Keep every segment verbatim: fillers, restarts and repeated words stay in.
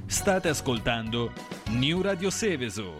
State ascoltando New Radio Seveso.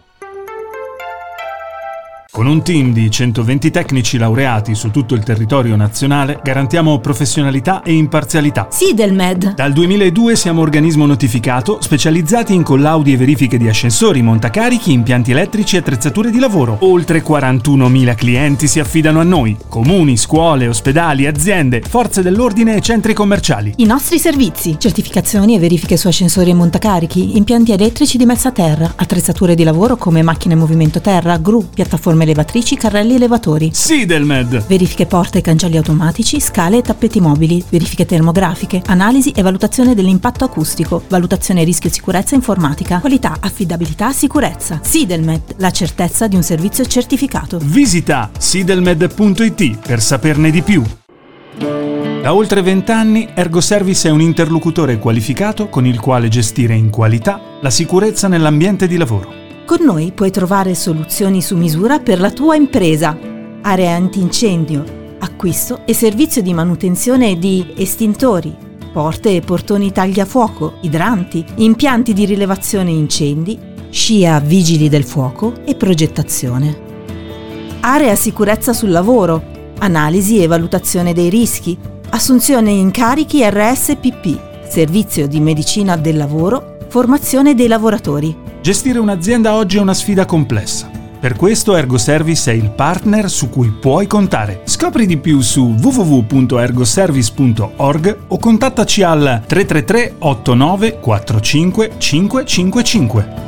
Con un team di centoventi tecnici laureati su tutto il territorio nazionale garantiamo professionalità e imparzialità. Sidelmed. Dal duemiladue siamo organismo notificato specializzati in collaudi e verifiche di ascensori, montacarichi, impianti elettrici e attrezzature di lavoro. Oltre quarantunomila clienti si affidano a noi: comuni, scuole, ospedali, aziende, forze dell'ordine e centri commerciali. I nostri servizi: certificazioni e verifiche su ascensori e montacarichi, impianti elettrici di messa a terra, attrezzature di lavoro come macchine in movimento terra, gru, piattaforme elevatrici, carrelli elevatori. Sidelmed. Verifiche porte e cancelli automatici, scale e tappeti mobili, verifiche termografiche, analisi e valutazione dell'impatto acustico, valutazione rischio sicurezza informatica, qualità, affidabilità, sicurezza. Sidelmed, la certezza di un servizio certificato. Visita sidelmed punto it per saperne di più. Da oltre vent'anni Ergoservice è un interlocutore qualificato con il quale gestire in qualità la sicurezza nell'ambiente di lavoro. Con noi puoi trovare soluzioni su misura per la tua impresa, area antincendio, acquisto e servizio di manutenzione di estintori, porte e portoni tagliafuoco, idranti, impianti di rilevazione incendi, scia vigili del fuoco e progettazione. Area sicurezza sul lavoro, analisi e valutazione dei rischi, assunzione incarichi R S P P, servizio di medicina del lavoro, formazione dei lavoratori. Gestire un'azienda oggi è una sfida complessa. Per questo Ergoservice è il partner su cui puoi contare. Scopri di più su w w w punto ergoservice punto org o contattaci al tre tre tre otto nove quattro cinque cinque cinque cinque.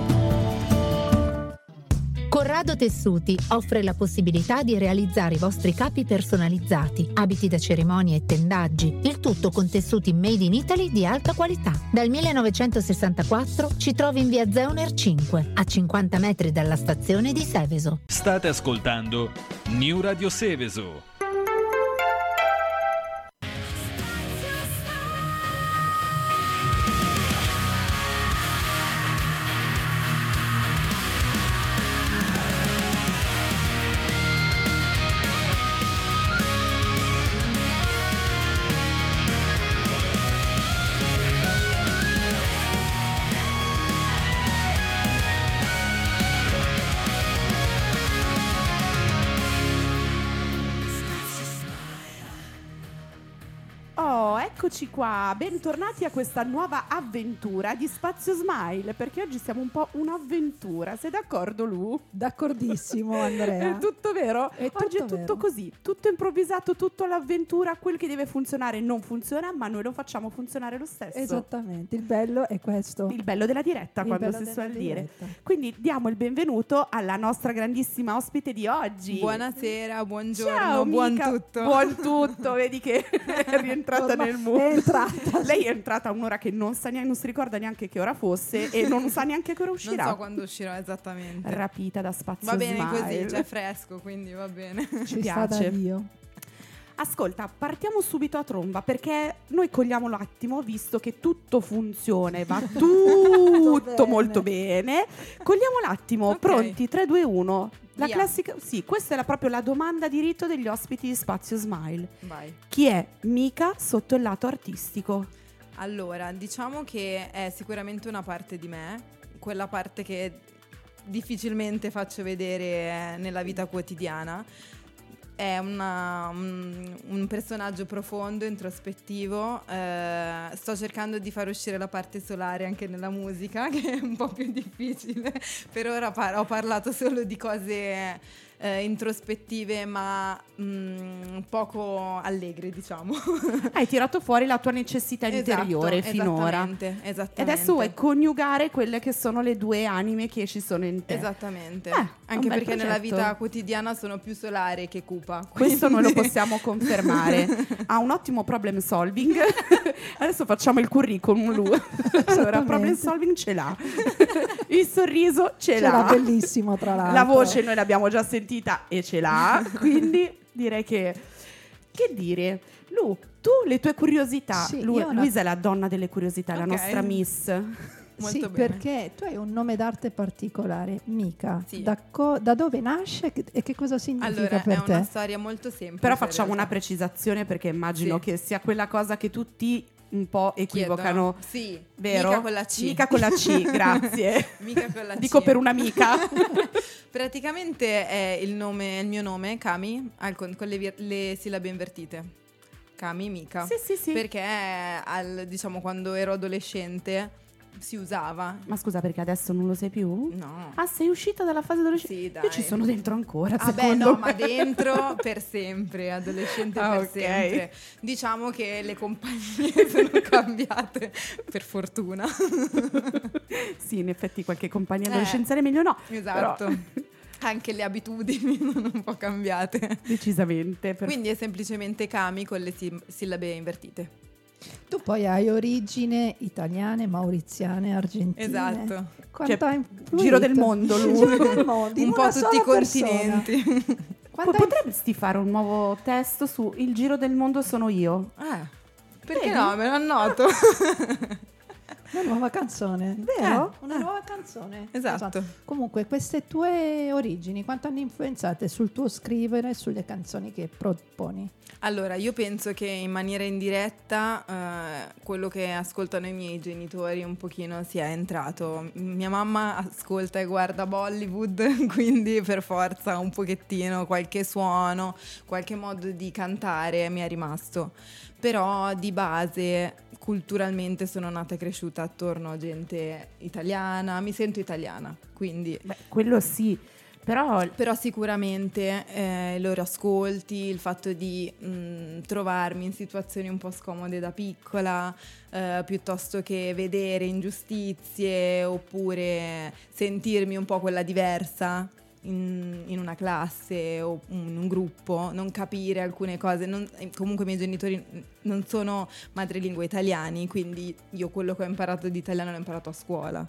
Corrado Tessuti offre la possibilità di realizzare i vostri capi personalizzati, abiti da cerimonie e tendaggi, il tutto con tessuti made in Italy di alta qualità. Dal millenovecentosessantaquattro ci trovi in via Zeuner cinque, a cinquanta metri dalla stazione di Seveso. State ascoltando New Radio Seveso. Eccoci qua, bentornati a questa nuova avventura di Spazio Smile, perché oggi siamo un po' un'avventura. Sei d'accordo, Lu? D'accordissimo, Andrea. È tutto vero? È oggi tutto è tutto vero. così, tutto improvvisato, tutto all'avventura. Quel che deve funzionare non funziona, ma noi lo facciamo funzionare lo stesso. Esattamente, il bello è questo. Il bello della diretta, Il quando bello si della suol dire. diretta. Quindi diamo il benvenuto alla nostra grandissima ospite di oggi. Buonasera, buongiorno, Ciao, buon mica, tutto. Buon tutto, vedi che è rientrata Ormai nel mood. è entrata. Lei è entrata a un'ora che non sa neanche, non si ricorda neanche che ora fosse e non sa neanche che ora uscirà. Non so quando uscirò esattamente. Rapita da Spazio Va bene Smile. così, c'è fresco, quindi va bene. Ci piace. sta da Dio. Ascolta, partiamo subito a tromba perché noi cogliamo l'attimo, visto che tutto funziona e va tutto bene. molto bene. Cogliamo l'attimo, Ok. pronti? tre, due, uno. La Via. classica, sì, questa è la, proprio la domanda di rito degli ospiti di Spazio Smile. Vai. Chi è Mika sotto il lato artistico? Allora, diciamo che è sicuramente una parte di me, quella parte che difficilmente faccio vedere nella vita quotidiana. È una, un, un personaggio profondo, introspettivo. Eh, sto cercando di far uscire la parte solare anche nella musica, che è un po' più difficile. Per ora par- ho parlato solo di cose eh, introspettive, ma mh, poco allegre, diciamo. Hai tirato fuori la tua necessità interiore Esatto, finora. Esattamente, E esattamente. adesso vuoi coniugare quelle che sono le due anime che ci sono in te. Esattamente. Eh, è un Anche bel perché nella progetto. vita quodiana sono più solare che cupa. Questo noi lo quindi- possiamo confermare. Ha un ottimo problem solving. Adesso facciamo il curriculum, Lu. Allora, problem solving ce l'ha. Il sorriso ce, Ce l'ha. l'ha bellissimo, tra l'altro. La voce noi l'abbiamo già sentita e ce l'ha. Quindi direi che... Che dire? Lu, tu le tue curiosità. Sì, Lu- io ho una- Luisa è la donna delle curiosità, la Ok. nostra miss. Molto sì, bene. perché tu hai un nome d'arte particolare, Mika. Sì. Da, co- da dove nasce e che cosa significa Allora, per è te? una storia molto semplice. Però in facciamo una realtà. precisazione perché immagino Sì. che sia quella cosa che tutti un po' equivocano. Chiedono. Sì, vero? mica con la C. Mica con la C, grazie. Mica con la C. Dico per un'amica. Praticamente è il nome, il mio nome, Cami, al- con, con le, vir- le sillabe invertite. Cami, Mica. Sì, sì, sì. Perché al, diciamo quando ero adolescente si usava. Ma scusa, perché adesso non lo sei più? No. Ah, sei uscita dalla fase adolescente? Sì, dai. Io ci sono dentro ancora, Ah beh, secondo no, me. ma dentro per sempre, adolescente Ah, per ok. sempre. Diciamo che le compagnie sono cambiate, per fortuna. Sì, in effetti qualche compagnia Eh. adolescenziale meglio no. Esatto. Però, Anche le abitudini sono un po' cambiate. decisamente. per- Quindi è semplicemente Cami con le si- sillabe invertite. Tu poi hai origini italiane, mauriziane, argentine. Esatto. Quanto Cioè, ha influito? giro del mondo lui. Giro del mondo, in Un po' una tutti i sola persona. continenti. Quanto Po- ha Potresti fare un nuovo testo su Il giro del mondo sono io? Eh, perché Vedi? no? Me lo annoto. Una nuova canzone, vero? Eh, Una eh. nuova canzone. Esatto. Comunque, queste tue origini, quanto hanno influenzato sul tuo scrivere e sulle canzoni che proponi? Allora, io penso che in maniera indiretta eh, quello che ascoltano i miei genitori un pochino sia entrato. Mia mamma ascolta e guarda Bollywood, quindi per forza un pochettino qualche suono, qualche modo di cantare mi è rimasto. Però di base culturalmente sono nata e cresciuta attorno a gente italiana, mi sento italiana, quindi... Beh, quello sì, però Però sicuramente eh, i loro ascolti, il fatto di mh, trovarmi in situazioni un po' scomode da piccola, eh, piuttosto che vedere ingiustizie oppure sentirmi un po' quella diversa in, in una classe o in un gruppo, non capire alcune cose. Non- comunque i miei genitori non sono madrelingua italiani, quindi io quello che ho imparato di italiano l'ho imparato a scuola.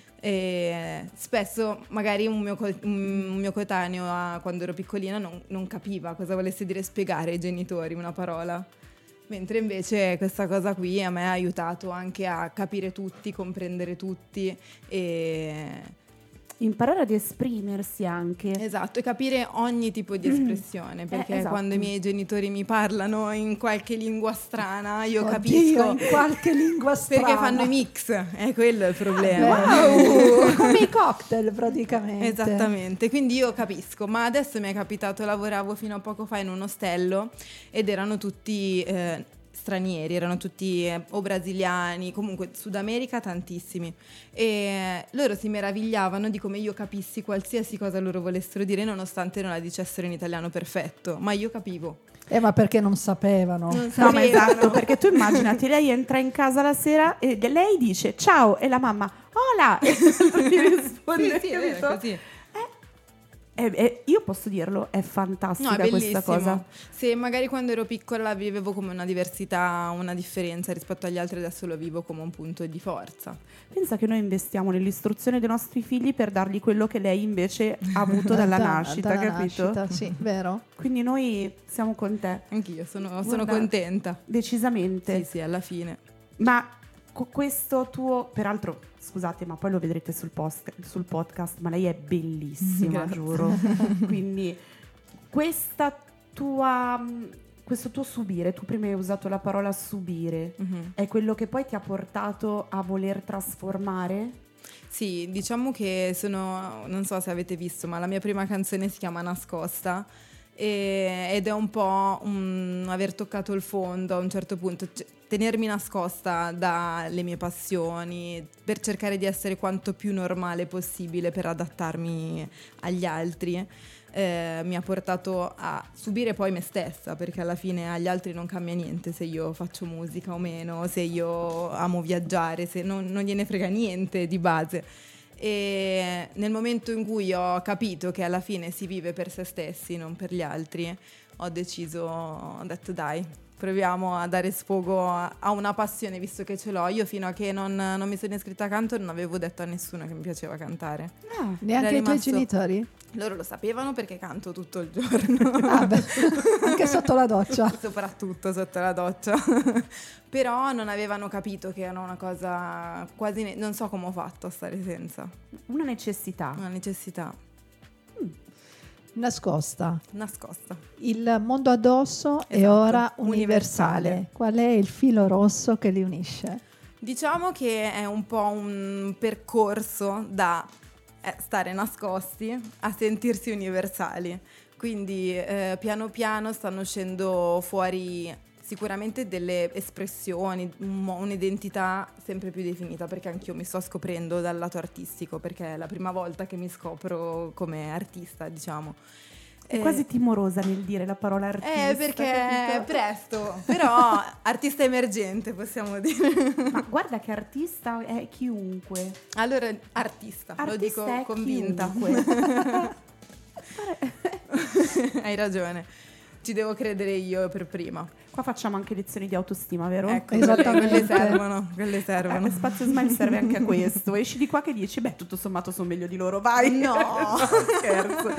E spesso magari un mio, co- un mio coetaneo a- quando ero piccolina non, non capiva cosa volesse dire spiegare ai genitori una parola, mentre invece questa cosa qui a me ha aiutato anche a capire tutti, comprendere tutti e imparare ad esprimersi anche. esatto, e capire ogni tipo di espressione, perché esatto. quando i miei genitori mi parlano in qualche lingua strana io Oddio, capisco in qualche lingua strana. perché fanno i mix, è quello il problema. Wow! Come i cocktail praticamente. Esattamente, quindi io capisco, ma adesso mi è capitato, lavoravo fino a poco fa in un ostello ed erano tutti eh, stranieri, erano tutti eh, o brasiliani, comunque Sud America tantissimi, e loro si meravigliavano di come io capissi qualsiasi cosa loro volessero dire nonostante non la dicessero in italiano perfetto, ma io capivo. Eh, ma perché non sapevano? Non No, ma esatto, sapevano. perché tu immaginati, lei entra in casa la sera e lei dice ciao e la mamma hola e gli risponde, Sì, sì, è vero, è capito? così. Eh, eh, io posso dirlo, è fantastica No, è questa bellissimo. cosa. Se magari quando ero piccola la vivevo come una diversità, una differenza rispetto agli altri, adesso lo vivo come un punto di forza. Pensa che noi investiamo nell'istruzione dei nostri figli per dargli quello che lei invece ha avuto dalla Da- nascita, dalla capito? nascita, sì, vero? Quindi noi siamo con te, Anch'io sono, sono Guarda, contenta. decisamente. Sì, sì, alla fine. Ma co- questo tuo, peraltro, scusate, ma poi lo vedrete sul, post- sul podcast, ma lei è bellissima, Grazie. giuro. Quindi questa tua, mh, questo tuo subire, tu prima hai usato la parola subire, Mhm. è quello che poi ti ha portato a voler trasformare? Sì, diciamo che sono, non so se avete visto, ma la mia prima canzone si chiama Nascosta e- ed è un po' un aver toccato il fondo a un certo punto, cioè, tenermi nascosta dalle mie passioni per cercare di essere quanto più normale possibile per adattarmi agli altri. Eh, mi ha portato a subire poi me stessa, perché alla fine agli altri non cambia niente se io faccio musica o meno, se io amo viaggiare, se non, non gliene frega niente di base. E nel momento in cui ho capito che alla fine si vive per se stessi, non per gli altri, ho deciso, ho detto dai, proviamo a dare sfogo a, a una passione, visto che ce l'ho. Io fino a che non, non mi sono iscritta a canto non avevo detto a nessuno che mi piaceva cantare. Ah, Neanche Era i tuoi rimasto- genitori? Loro lo sapevano perché canto tutto il giorno. Ah, beh, anche sotto la doccia. Soprattutto sotto la doccia. Però non avevano capito che era una cosa quasi... ne- non so come ho fatto a stare senza. una necessità. Una necessità. Nascosta. nascosta. Il mondo addosso è Esatto, ora universale. universale. Qual è il filo rosso che li unisce? Diciamo che è un po' un percorso da eh, stare nascosti a sentirsi universali. Quindi eh, piano piano stanno uscendo fuori sicuramente delle espressioni, un mo- un'identità sempre più definita, perché anch'io mi sto scoprendo dal lato artistico, perché è la prima volta che mi scopro come artista, diciamo. È Eh, quasi timorosa nel dire la parola artista. Eh, perché è capito? presto, però artista emergente possiamo dire. Ma guarda che artista è chiunque. Allora, artista, lo Artista dico è convinta. chiunque. Hai ragione, ci devo credere io per prima. Qua facciamo anche lezioni di autostima, vero? Ecco, Esattamente. quelle, quelle servono, quelle servono. Eh, Spazio Smile serve anche a questo. Esci di qua che dici, beh, tutto sommato sono meglio di loro, vai. No. Scherzo.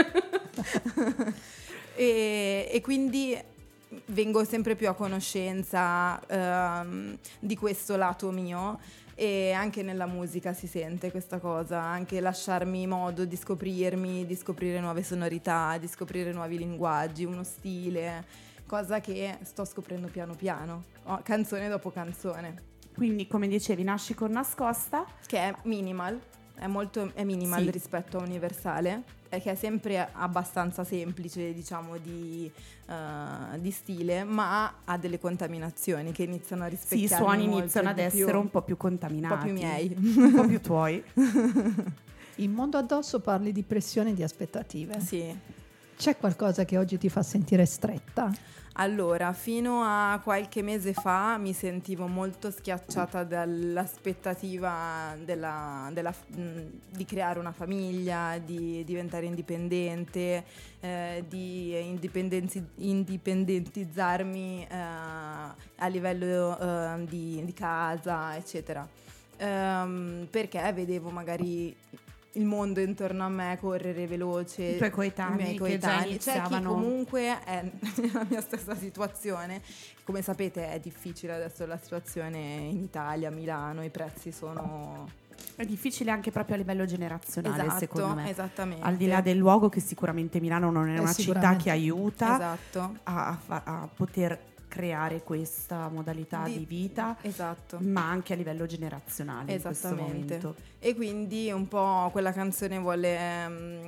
e, e quindi vengo sempre più a conoscenza ehm, di questo lato mio, e anche nella musica si sente questa cosa, anche lasciarmi modo di scoprirmi, di scoprire nuove sonorità, di scoprire nuovi linguaggi, uno stile, cosa che sto scoprendo piano piano, oh, canzone dopo canzone, Quindi, come dicevi, nasci con Nascosta. che è minimal, è molto è minimal Sì. rispetto a universale, e che è sempre abbastanza semplice, diciamo, di, eh, di stile, ma ha delle contaminazioni che iniziano a Sì, i rispecchiarmi suoni molto iniziano ad di più. essere un po' più contaminati. Un po' più miei. Un po' più tuoi. In mondo addosso parli di pressione e di aspettative. Sì. C'è qualcosa che oggi ti fa sentire stretta? Allora, fino a qualche mese fa mi sentivo molto schiacciata dall'aspettativa della, della, mh, di creare una famiglia, di diventare indipendente, eh, di indipendenzi- indipendentizzarmi eh, a livello eh, di, di casa, eccetera. Ehm, perché vedevo magari il mondo intorno a me correre veloce, I tuoi coetanei i miei che già coetanei. C'è chi iniziavano- comunque è nella mia stessa situazione. Come sapete è difficile adesso la situazione in Italia, a Milano, i prezzi sono... È difficile anche proprio a livello generazionale, Esatto, secondo me. esattamente. Al di là del luogo, che sicuramente Milano non è Eh, una città sicuramente. che aiuta Esatto, a, a fa- a poter creare questa modalità di, Di- vita, esatto. ma anche a livello generazionale in questo Esattamente. momento. E quindi un po' quella canzone vuole ehm,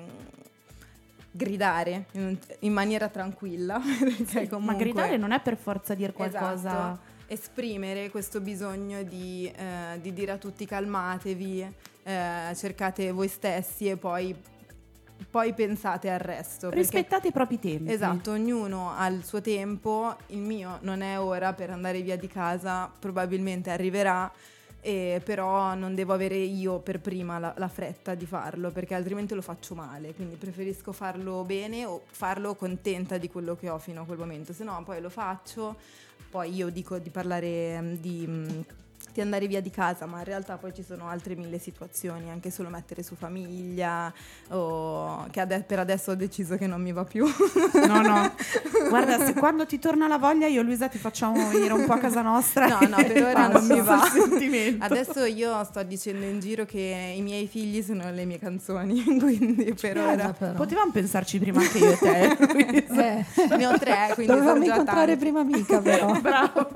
gridare in, in maniera tranquilla. Perché Ma comunque- gridare non è per forza dire qualcosa. Esatto. Esprimere questo bisogno di, eh, di dire a tutti calmatevi, eh, cercate voi stessi e poi, poi pensate al resto. perché- Rispettate i propri tempi. Esatto, ognuno ha il suo tempo, il mio non è ora per andare via di casa, probabilmente arriverà, e però non devo avere io per prima la, la fretta di farlo, perché altrimenti lo faccio male, quindi preferisco farlo bene o farlo contenta di quello che ho fino a quel momento, se no poi lo faccio, poi io dico di parlare mm, di... mm, di andare via di casa, ma in realtà poi ci sono altre mille situazioni, anche solo mettere su famiglia, o che ade- per adesso ho deciso che non mi va più. No, no. Guarda, se quando ti torna la voglia, io e Luisa ti facciamo venire un po' a casa nostra. No, no, per ora non mi va. Passa il sentimento. Adesso io sto dicendo in giro che i miei figli sono le mie canzoni, quindi per Piace, ora però. Potevamo pensarci prima anche io e te, Luisa. Eh, ne ho tre, quindi dovevamo sono già incontrare tanti. prima amica, però. Bravo.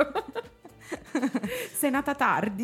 Sei nata tardi.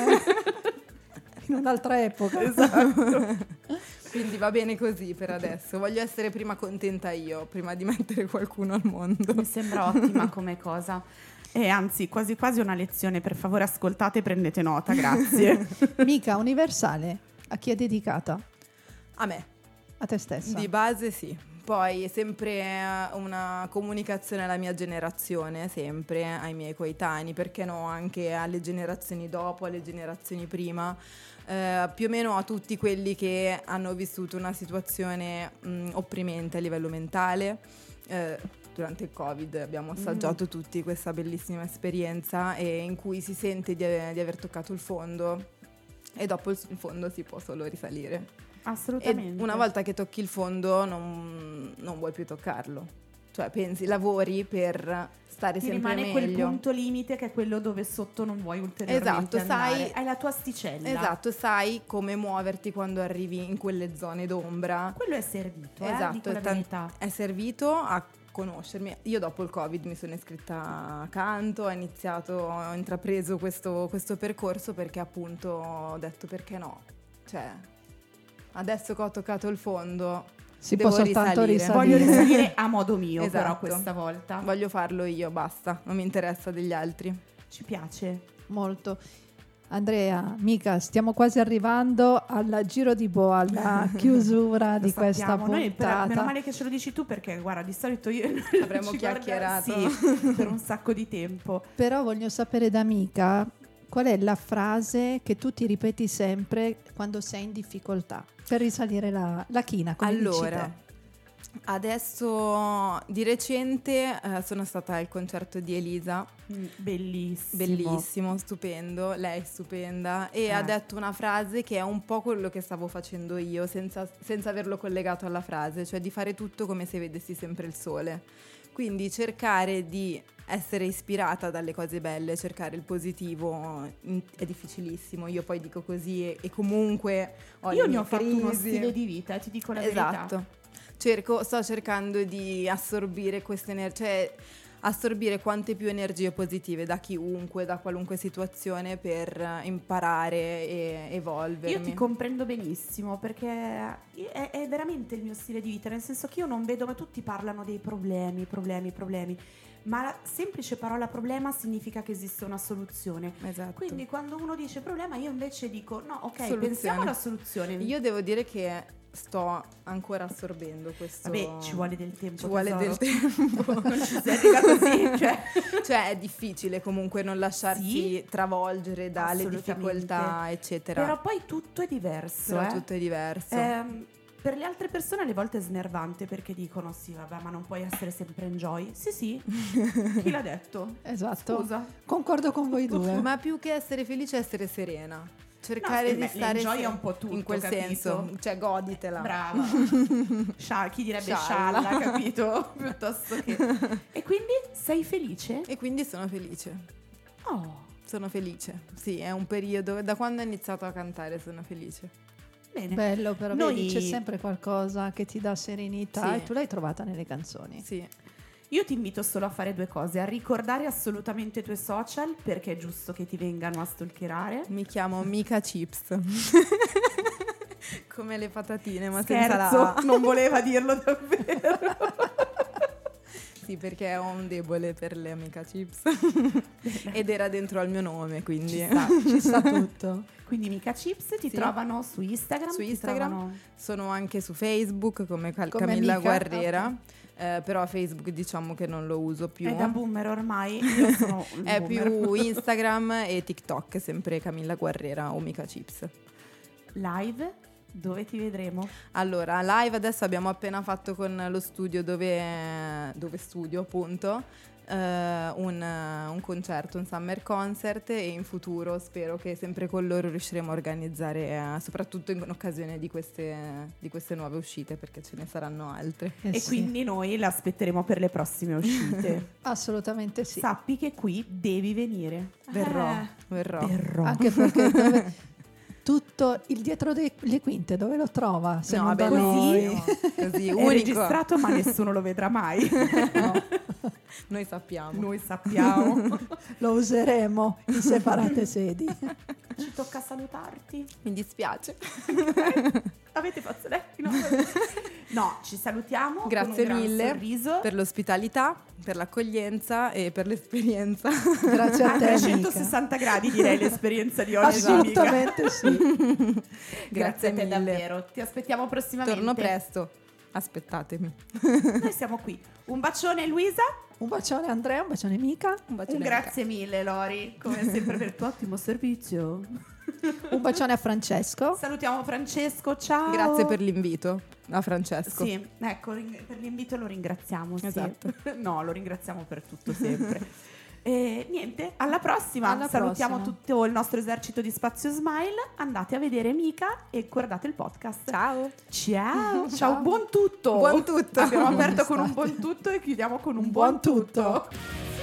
In un'altra epoca. Esatto. Quindi va bene così per adesso. Voglio essere prima contenta io, prima di mettere qualcuno al mondo. Mi sembra ottima come cosa. E anzi, quasi quasi una lezione. Per favore, ascoltate e prendete nota, grazie. Mica universale, a chi è dedicata? A me, A te stessa. di base sì. Poi è sempre eh, una comunicazione alla mia generazione, sempre ai miei coetanei, perché no, anche alle generazioni dopo, alle generazioni prima, eh, più o meno a tutti quelli che hanno vissuto una situazione mh, opprimente a livello mentale. Eh, durante il Covid abbiamo assaggiato tutti questa bellissima esperienza, e in cui si sente di, di aver toccato il fondo, e dopo il, il fondo si può solo risalire. Assolutamente. E una volta che tocchi il fondo non, non vuoi più toccarlo. Cioè pensi, lavori per stare Ti sempre rimane meglio. quel punto limite che è quello dove sotto non vuoi ulteriormente Esatto, sai- andare. Hai la tua asticella. Esatto, sai come muoverti quando arrivi in quelle zone d'ombra. Quello è servito, eh, Esatto, dico la è tan- verità. è servito a conoscermi. Io dopo il Covid mi sono iscritta a canto, ho iniziato, ho intrapreso questo, questo percorso perché appunto ho detto perché no. Cioè, adesso che ho toccato il fondo, Si devo può soltanto risalire. risalire. Voglio risalire a modo mio, Esatto. però questa volta. Voglio farlo io, basta, non mi interessa degli altri. Ci piace. Molto. Andrea, mica, stiamo quasi arrivando al giro di boa, alla chiusura Lo di questa sappiamo. Noi, per- puntata. meno male che ce lo dici tu, perché guarda, di solito io Avremmo ci guarda- chiacchierato. sì, per un sacco di tempo. Però voglio sapere da Mica qual è la frase che tu ti ripeti sempre quando sei in difficoltà per risalire la, la china, come dici Allora, te. adesso di recente eh, sono stata al concerto di Elisa, Mm, bellissimo. bellissimo, stupendo, lei è stupenda e Eh. ha detto una frase che è un po' quello che stavo facendo io senza, senza averlo collegato alla frase, cioè di fare tutto come se vedessi sempre il sole. Quindi cercare di essere ispirata dalle cose belle, cercare il positivo mm, è difficilissimo. Io poi dico così e, e comunque ho le Io ne mie ho fatto uno crisi. stile di vita, ti dico la verità. Esatto. Cerco, sto cercando di assorbire queste energie, cioè assorbire quante più energie positive da chiunque, da qualunque situazione per imparare e evolvermi. Io ti comprendo benissimo, perché è, è veramente il mio stile di vita, nel senso che io non vedo, ma tutti parlano dei problemi, problemi, problemi, ma la semplice parola problema significa che esiste una soluzione. Esatto. Quindi quando uno dice problema, io invece dico no, ok, Soluzione. pensiamo alla soluzione. Io devo dire che sto ancora assorbendo questo. Vabbè, ci vuole del tempo. Ci vuole tesoro. del tempo. Non ci si arriva così, cioè. Cioè è difficile comunque non lasciarsi Sì, travolgere dalle assolutamente. difficoltà, eccetera. Però poi tutto è diverso. Però eh. tutto è diverso. Ehm, per le altre persone alle volte è snervante, perché dicono sì, vabbè, ma non puoi essere sempre enjoy. Sì, sì. Chi l'ha detto? Esatto. Scusa. Concordo con voi due. Ma più che essere felice, essere serena. Cercare No, di beh, stare l'enjoy se- è un po' tutto, in quel capito? senso, cioè goditela. Brava. Scia- chi direbbe Scialla. scialla, capito? Piuttosto che. E quindi sei felice? E quindi sono felice. Oh, Sono felice. Sì, è un periodo da quando ho iniziato a cantare sono felice. bene. Bello, però Noi- vedi, c'è sempre qualcosa che ti dà serenità Sì. e tu l'hai trovata nelle canzoni. Sì. Io ti invito solo a fare due cose: a ricordare assolutamente i tuoi social, perché è giusto che ti vengano a stalkerare. Mi chiamo Mica Chips. Come le patatine, ma senza la Scherzo, A. non voleva dirlo davvero. Sì, perché ho un debole per le Mica Chips. Ed era dentro al mio nome, quindi Ci sta, Ci sta tutto. Quindi Mica Chips ti Sì. trovano su Instagram. Su ti Instagram. trovano- sono anche su Facebook come, Cal- Come Camilla Mica, Guerrera. Eh, però Facebook diciamo che non lo uso più. È da boomer ormai. Io sono un È boomer. più Instagram e TikTok, sempre Camilla Guerrera o Mica Chips. Live, dove ti vedremo? Allora, live adesso abbiamo appena fatto con lo studio dove, dove studio appunto eh, un, un concerto, un summer concert, e in futuro spero che sempre con loro riusciremo a organizzare eh, soprattutto in occasione di queste, di queste nuove uscite, perché ce ne saranno altre. Eh e sì, quindi noi l'aspetteremo per le prossime uscite. assolutamente sì. Sappi che qui devi venire. Verrò, Eh, verrò. verrò. Anche perché dove- tutto il dietro de- le quinte dove lo trova? Se No, non da vabbè, noi. no, così, È unico. registrato, ma nessuno lo vedrà mai. Noi sappiamo. Noi sappiamo. Lo useremo in separate sedi. Ci tocca salutarti. Mi dispiace. Avete fazzoletti? No, no, ci salutiamo. Grazie con un gran mille sorriso. per l'ospitalità, per l'accoglienza e per l'esperienza. Grazie a A te, trecentosessanta gradi direi l'esperienza di oggi. Mica. amica. Assolutamente sì. Grazie, Grazie a te mille. davvero. Ti aspettiamo prossimamente. Torno presto. Aspettatemi. Noi siamo qui. Un bacione Luisa. Un bacione Andrea, un bacione Mica, Un bacione. Un grazie mille Lori, come sempre per il tuo ottimo servizio. un bacione a Francesco. Salutiamo Francesco, ciao. Grazie per l'invito a Francesco. Sì, ecco, ring- per l'invito lo ringraziamo. Sì. Esatto. No, lo ringraziamo per tutto sempre. E niente, alla prossima. Alla Salutiamo prossima. tutto il nostro esercito di Spazio Smile. Andate a vedere Mica e guardate il podcast. Ciao. Ciao, ciao, buon tutto. Buon tutto. Abbiamo aperto con un buon tutto e chiudiamo con un buon, Buon tutto. tutto.